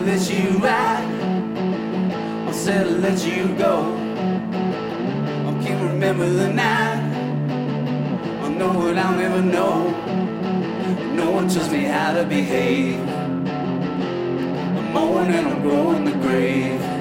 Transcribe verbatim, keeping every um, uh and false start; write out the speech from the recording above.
let you ride. I said I'll let you go. I can't remember the night. I know what I'll never know. No one tells me how to behave. I'm mourning, I'm growing the grave.